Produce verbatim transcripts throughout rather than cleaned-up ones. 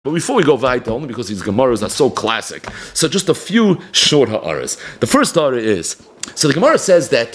But before we go weiter, only because these Gemaras are so classic, so just a few short ha'aras. The first ha'ara is, so the Gemara says that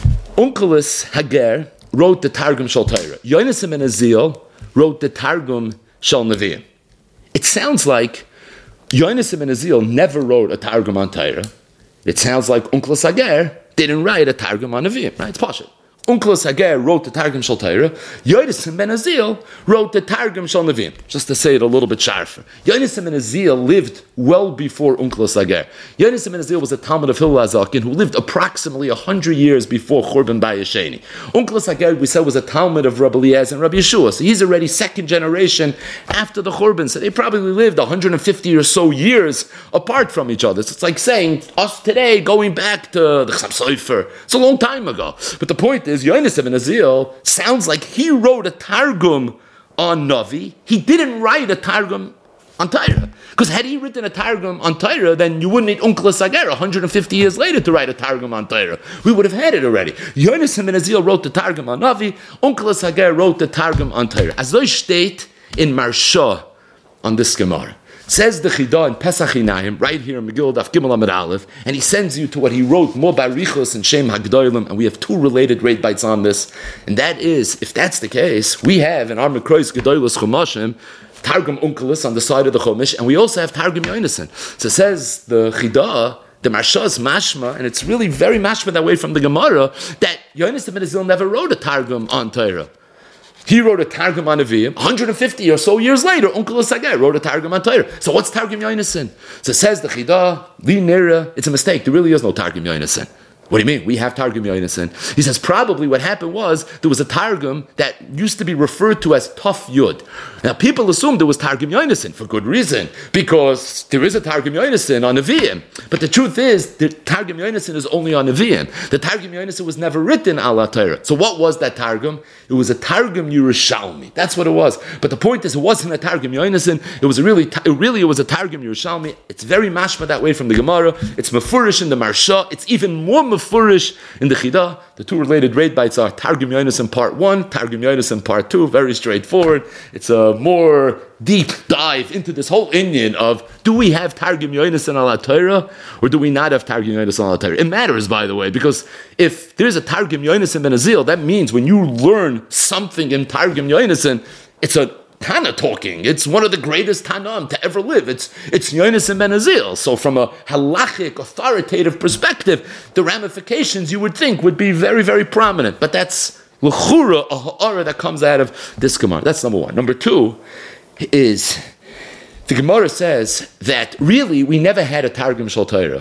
Onkelos Hager wrote the Targum Shal Torah. Yonasan ben Azil wrote the Targum Shal Nevi'im. It sounds like Yonasan ben Azil never wrote a Targum on Torah. It sounds like Onkelos Hager didn't write a Targum on Nevi'im. Right? It's Pashut. Onkelos Hager wrote the Targum Shal Torah. Yonasan ben Azil wrote the Targum Shal Nevi'im. Just to say it a little bit sharper. Yonasan ben Azil lived well before Onkelos Hager. Yonasan ben Azil was a Talmud of Hillel HaZaken who lived approximately one hundred years before Churban Bayis Sheni. Onkelos Hager, we said, was a Talmud of Rabbi Eliezer and Rabbi Yeshua. So he's already second generation after the Churban. So they probably lived one hundred fifty or so years apart from each other. So it's like saying, us today going back to the Chassam Sofer. It's a long time ago. But the point is, Yonasan ben Azil sounds like he wrote a Targum on Navi. He didn't write a Targum on Torah. Because had he written a Targum on Torah, then you wouldn't need Onkelos Hager one hundred fifty years later to write a Targum on Torah. We would have had it already. Yonasan ben Azil wrote the Targum on Navi. Onkelos Hager wrote the Targum on Torah. As though state in Marsha on this Gemara. Says the Chidah in Pesach Hinayim, right here in Megillah Daf Gimel Amud Aleph, and he sends you to what he wrote, Mo Barichos and Shem Hagdolim, and we have two related rate bites on this, and that is, if that's the case, we have in our Mekrois Gedolos Chumashim, Targum Onkelos on the side of the Chumash, and we also have Targum Yonasan. So says the Chidah, the Marsha is mashma, and it's really very mashma that way from the Gemara, that Yonasan ben Azil never wrote a Targum on Torah. He wrote a Targum on Nevi'im. one hundred fifty or so years later, Onkelos Hager wrote a Targum on Torah. So what's Targum Yonasan? So says the Chidah, Li Nira, it's a mistake. There really is no Targum Yonasan. What do you mean? We have Targum Yonasan. He says probably what happened was there was a Targum that used to be referred to as Tuf Yud. Now people assumed there was Targum Yonasan for good reason, because there is a Targum Yonasan on Nevi'im. But the truth is, the Targum Yonasan is only on Nevi'im. The Targum Yonasan was never written ala Torah. So what was that Targum? It was a Targum Yerushalmi. That's what it was. But the point is, it wasn't a Targum Yonasan. It was a really, it really, it was a Targum Yerushalmi. It's very mashma that way from the Gemara. It's mefurish in the Marsha. It's even more mefurish in the Chidah. The two related rate bites are Targum Yonasan part one, Targum Yonasan part two. Very straightforward. It's a more deep dive into this whole Indian of, do we have Targum Yonasan ala Torah, or do we not have Targum Yonasan ala Torah? It matters, by the way, because if there's a Targum Yonasan ben Azil, that means when you learn something in Targum Yonasan, it's a Tana talking. It's one of the greatest Tanam to ever live. It's it's Yonasan ben Azil. So from a halachic, authoritative perspective, the ramifications you would think would be very, very prominent. But that's l'chura, a ha'ara that comes out of this Gemara. That's number one. Number two is, the Gemara says that really we never had a Targum Shal Torah.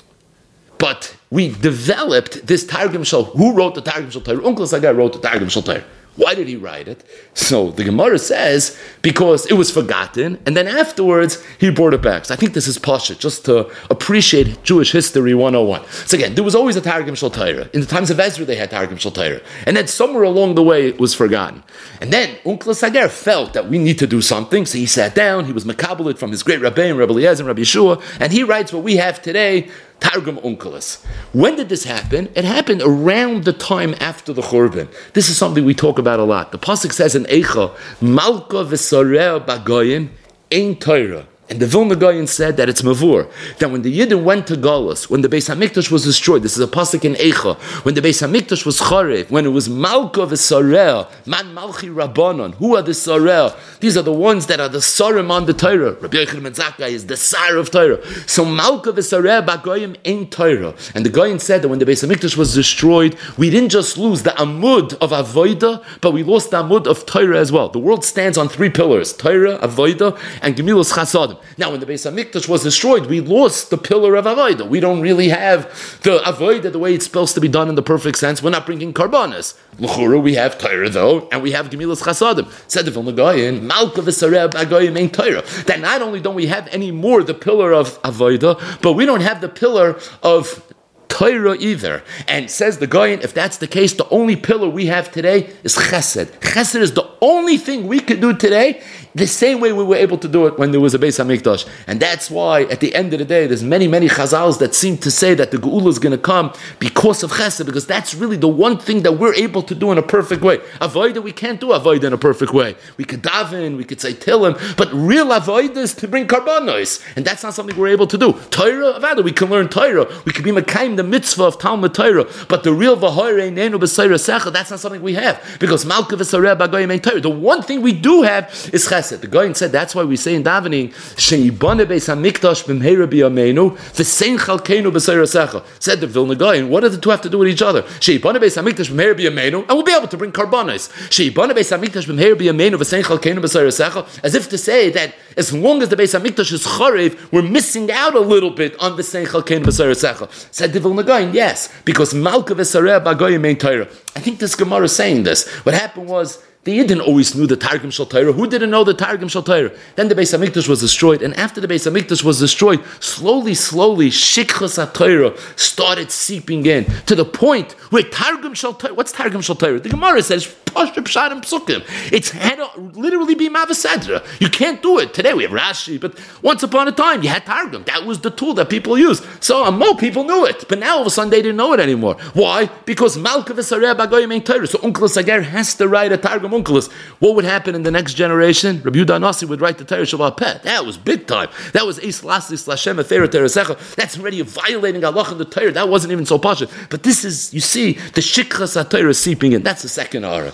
But we developed this Targum Shal. Who wrote the Targum Shal Torah? Onkelos Hager wrote the Targum Shal Torah. Why did he write it? So the Gemara says because it was forgotten, and then afterwards he brought it back. So I think this is Pashut, just to appreciate Jewish history one oh one. So again, there was always a Targum Shal Torah. In the times of Ezra, they had Targum Shal Torah, and then somewhere along the way it was forgotten. And then Onkelos Hager felt that we need to do something, so he sat down. He was mekabelit from his great Rabbein, Rabbi Eliezer and Rabbi Yeshua, and he writes what we have today. Targum Onkelos. When did this happen? It happened around the time after the Churban. This is something we talk about a lot. The pasuk says in Eicha, Malka v'Sareh b'Goyim ein Torah. And the Vilna Gaon said that it's Mavur. That when the Yidden went to Galus, when the Beis HaMikdash was destroyed, this is a pasuk in Eicha, when the Beis HaMikdash was Charev, when it was Malka v'Sareh, Man Malchi Rabbanon, who are the Sareh? These are the ones that are the Sarim on the Torah. Rabbi Yochanan ben Zakkai is the Sar of Torah. So Malka v'Sareh b'Goyim ein Torah. And the Gaon said that when the Beis HaMikdash was destroyed, we didn't just lose the Amud of Avodah, but we lost the Amud of Torah as well. The world stands on three pillars: Torah, Avodah, and Gemilas Chasadim. Now, when the Beis HaMikdash was destroyed, we lost the pillar of Avodah. We don't really have the Avodah the way it's supposed to be done in the perfect sense. We're not bringing Karbanas. L'chura, we have Torah though, and we have Gemilas Chasadim. Said the Vilna Gaon, Malka v'Sareh b'Goyim ein Torah. That not only don't we have any more the pillar of Avodah, but we don't have the pillar of Torah either. And says the Gaon, if that's the case, the only pillar we have today is Chesed. Chesed is the only thing we can do today the same way we were able to do it when there was a Beis HaMikdash. And that's why, at the end of the day, there's many, many chazals that seem to say that the Geula is going to come because of Chesed, because that's really the one thing that we're able to do in a perfect way. Avodah, we can't do Avodah in a perfect way. We could daven, we could say Tillim, but real Avodah is to bring karbanos, and that's not something we're able to do. Torah, Avada, we can learn Torah, we can be Mekayim the mitzvah of Talmud Torah, but the real V'horei Neinu B'Seira Secha, that's not something we have, because Malka V'Sareh B'Goyim Ein Torah. The one thing we do have is Chesed. The Goyin said that's why we say in davening, She'ibane Beis HaMikdash B'Mheira B'Yameinu V'Sein Chalkeinu B'Seira Secha. Said the Vilna Goyin, what do the two have to do with each other? She'ibane Beis HaMikdash B'Mheira B'Yameinu, and we'll be able to bring karbanos. She'ibane Beis HaMikdash B'Mheira B'Yameinu V'Sein Chalkeinu B'Seira Secha, as if to say that as long as the Beis HaMikdash is charev, we're missing out a little bit on V'Sein Chalkeinu B'Seira Secha. Said the Vilna Goyin, yes, because Malka V'Sareh B'Goyim Ein Torah. I think this Gemara is saying this. What happened was, the Yidden always knew the Targum Shal Torah. Who didn't know the Targum Shal Torah? Then the Beis HaMikdash was destroyed, and after the Beis HaMikdash was destroyed, slowly, slowly, Shikchas HaTorah started seeping in, to the point where Targum Shal Torah, what's Targum Shal Torah? The Gemara says, Pashut Pshat and Psukim. It's had to literally be Mavasadra. You can't do it. Today we have Rashi, but once upon a time, you had Targum. That was the tool that people used. So, and more people knew it, but now all of a sudden they didn't know it anymore. Why? Because Malka V'Sareh B'Goyim Ein Torah. So Uncle Sager has to write a Targum. What would happen in the next generation? Rabbi Yehuda Nasi would write the Torah Shabbat Peh. That was big time. That was Eis Laslis Lashem Efera Teresecha. That's already violating Allah in the Torah. That wasn't even so passionate. But this is, you see, the Shikchas HaTorah seeping in. That's the second aura.